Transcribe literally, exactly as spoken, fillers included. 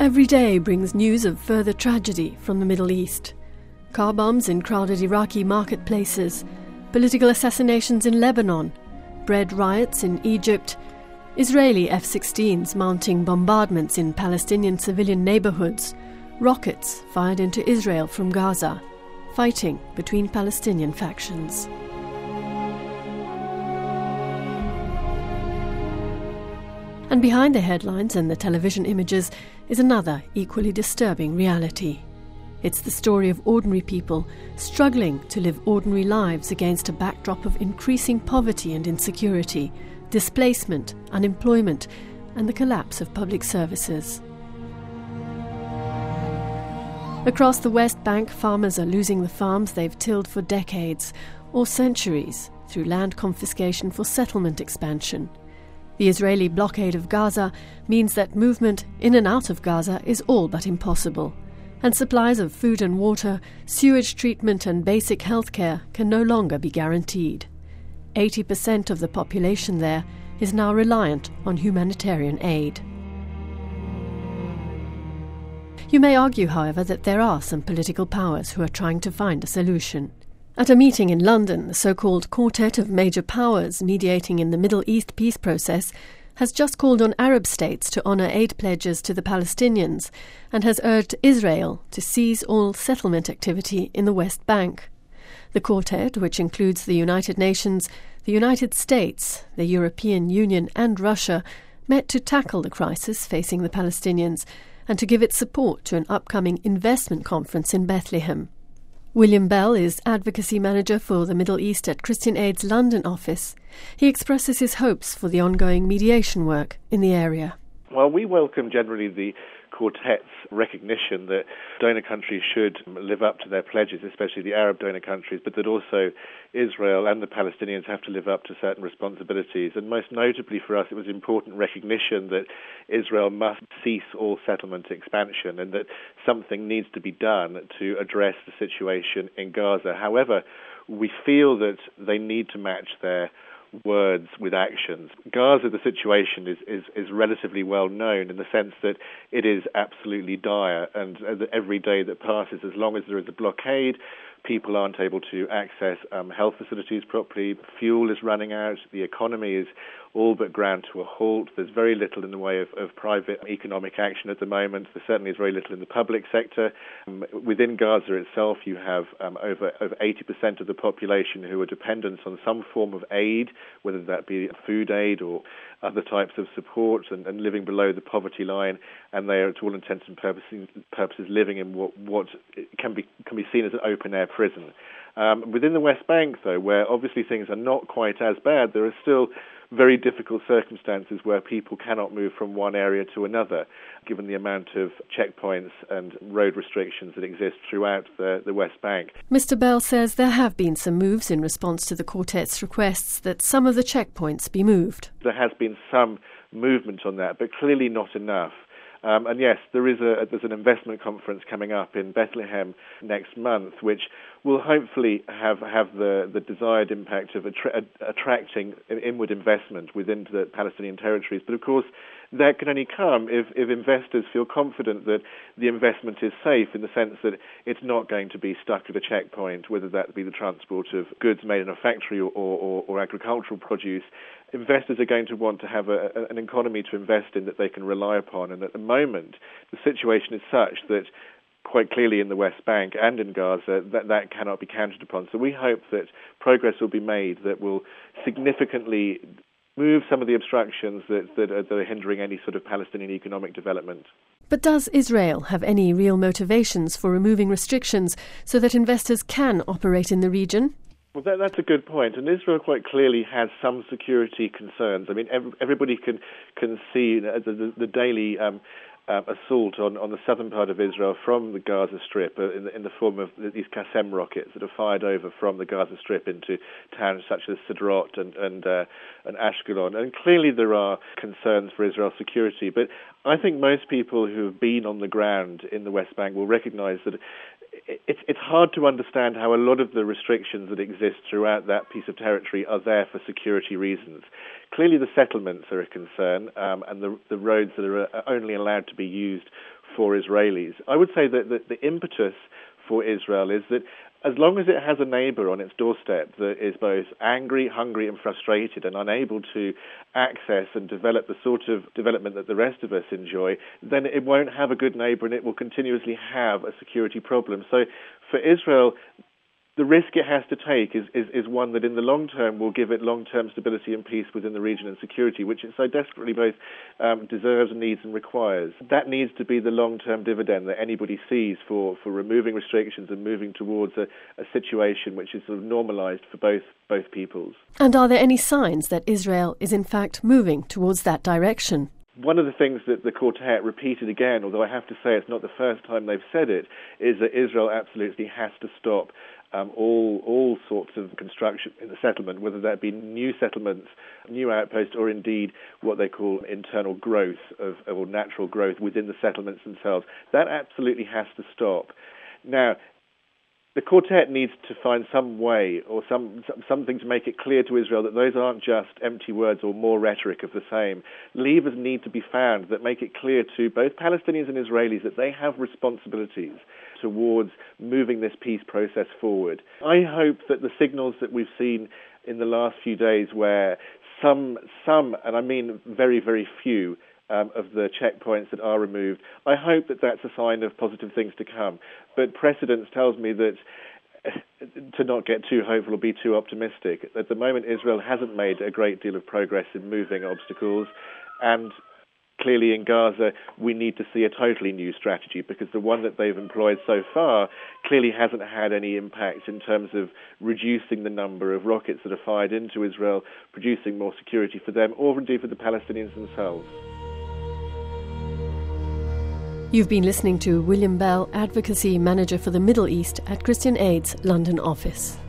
Every day brings news of further tragedy from the Middle East. Car bombs in crowded Iraqi marketplaces, political assassinations in Lebanon, bread riots in Egypt, Israeli F sixteens mounting bombardments in Palestinian civilian neighborhoods, rockets fired into Israel from Gaza, fighting between Palestinian factions. And behind the headlines and the television images is another equally disturbing reality. It's the story of ordinary people struggling to live ordinary lives against a backdrop of increasing poverty and insecurity, displacement, unemployment, and the collapse of public services. Across the West Bank, farmers are losing the farms they've tilled for decades or centuries through land confiscation for settlement expansion. The Israeli blockade of Gaza means that movement in and out of Gaza is all but impossible, and supplies of food and water, sewage treatment and basic health care can no longer be guaranteed. eighty percent of the population there is now reliant on humanitarian aid. You may argue, however, that there are some political powers who are trying to find a solution. At a meeting in London, the so-called Quartet of Major Powers mediating in the Middle East peace process has just called on Arab states to honour aid pledges to the Palestinians and has urged Israel to cease all settlement activity in the West Bank. The quartet, which includes the United Nations, the United States, the European Union and Russia, met to tackle the crisis facing the Palestinians and to give its support to an upcoming investment conference in Bethlehem. William Bell is Advocacy Manager for the Middle East at Christian Aid's London office. He expresses his hopes for the ongoing mediation work in the area. Well, we welcome generally the Quartet's recognition that donor countries should live up to their pledges, especially the Arab donor countries, but that also Israel and the Palestinians have to live up to certain responsibilities. And most notably for us, it was important recognition that Israel must cease all settlement expansion and that something needs to be done to address the situation in Gaza. However, we feel that they need to match their words with actions. Gaza, the situation is, is, is relatively well known in the sense that it is absolutely dire, and every day that passes, as long as there is a blockade, people aren't able to access um, health facilities properly, fuel is running out, the economy is all but ground to a halt. There's very little in the way of, of private economic action at the moment. There certainly is very little in the public sector. Um, within Gaza itself, you have um, over, over eighty percent of the population who are dependent on some form of aid, whether that be food aid or other types of support, and, and living below the poverty line, and they are, to all intents and purposes, purposes living in what, what can be can be seen as an open-air prison. Um, within the West Bank, though, where obviously things are not quite as bad, there are still very difficult circumstances where people cannot move from one area to another, given the amount of checkpoints and road restrictions that exist throughout the, the West Bank. Mister Bell says there have been some moves in response to the Quartet's requests that some of the checkpoints be moved. There has been some movement on that, but clearly not enough. Um, and yes, there is a there's an investment conference coming up in Bethlehem next month, which will hopefully have, have the, the desired impact of attra- attracting inward investment within the Palestinian territories. But of course, that can only come if, if investors feel confident that the investment is safe, in the sense that it's not going to be stuck at a checkpoint, whether that be the transport of goods made in a factory or, or, or agricultural produce. Investors are going to want to have a, a, an economy to invest in that they can rely upon. And at the moment, the situation is such that quite clearly in the West Bank and in Gaza, that, that cannot be counted upon. So we hope that progress will be made that will significantly move some of the obstructions that, that, are, that are hindering any sort of Palestinian economic development. But does Israel have any real motivations for removing restrictions so that investors can operate in the region? Well, that, that's a good point. And Israel quite clearly has some security concerns. I mean, every, everybody can, can see the, the, the daily Um, Uh, assault on, on the southern part of Israel from the Gaza Strip uh, in, the, in the form of these Qasem rockets that are fired over from the Gaza Strip into towns such as Sderot and and, uh, and Ashkelon. And clearly there are concerns for Israel's security. But I think most people who have been on the ground in the West Bank will recognize that it's it's hard to understand how a lot of the restrictions that exist throughout that piece of territory are there for security reasons. Clearly the settlements are a concern, um, and the, the roads that are only allowed to be used for Israelis. I would say that the, the impetus for Israel is that as long as it has a neighbour on its doorstep that is both angry, hungry and frustrated and unable to access and develop the sort of development that the rest of us enjoy, then it won't have a good neighbour and it will continuously have a security problem. So for Israel, the risk it has to take is, is, is one that in the long term will give it long-term stability and peace within the region and security, which it so desperately both um, deserves, needs and requires. That needs to be the long-term dividend that anybody sees for, for removing restrictions and moving towards a, a situation which is sort of normalised for both, both peoples. And are there any signs that Israel is in fact moving towards that direction? One of the things that the Quartet repeated again, although I have to say it's not the first time they've said it, is that Israel absolutely has to stop Um, all all sorts of construction in the settlement, whether that be new settlements, new outposts, or indeed what they call internal growth of, or natural growth within the settlements themselves. That absolutely has to stop. Now, the Quartet needs to find some way or some something to make it clear to Israel that those aren't just empty words or more rhetoric of the same. Levers need to be found that make it clear to both Palestinians and Israelis that they have responsibilities towards moving this peace process forward. I hope that the signals that we've seen in the last few days where some, some, and I mean very, very few, Um, of the checkpoints that are removed, I hope that that's a sign of positive things to come. But precedence tells me that to not get too hopeful or be too optimistic. At the moment, Israel hasn't made a great deal of progress in moving obstacles, and clearly in Gaza we need to see a totally new strategy, because the one that they've employed so far clearly hasn't had any impact in terms of reducing the number of rockets that are fired into Israel, producing more security for them, or indeed for the Palestinians themselves. You've been listening to William Bell, Advocacy Manager for the Middle East at Christian Aid's London office.